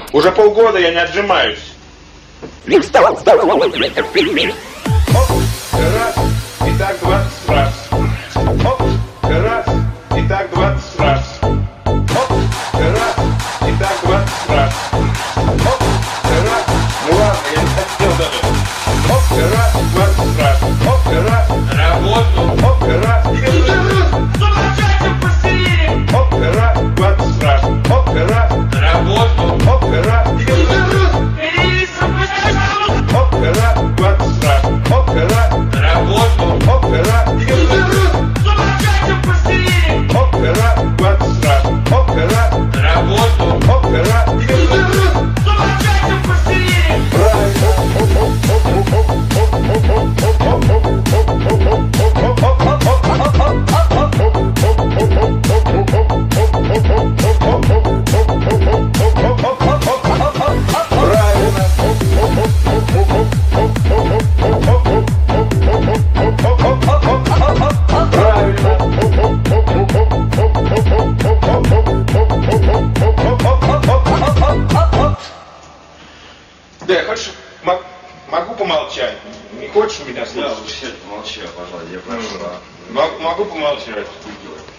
Уже полгода я не отжимаюсь. Оп, раз, и так 20 раз. Оп, раз, и так 20 раз. Оп, раз, и так 20 раз. Оп, раз, ну ладно, я не хотел даже. Оп, раз, 20 раз. Оп, раз, работу. Оп, раз, оп, раз, 20 раз. Оп, раз, работу. Оп, раз, оп, раз, 20 раз. Оп, раз, работу. Оп, раз, оп, раз, 20 раз. Оп, раз, работу. Оп, раз, Да, хочешь, могу помолчать? Не хочешь меня слушать? Да, вообще помолчи, пожалуйста, я прошу. Могу помолчать.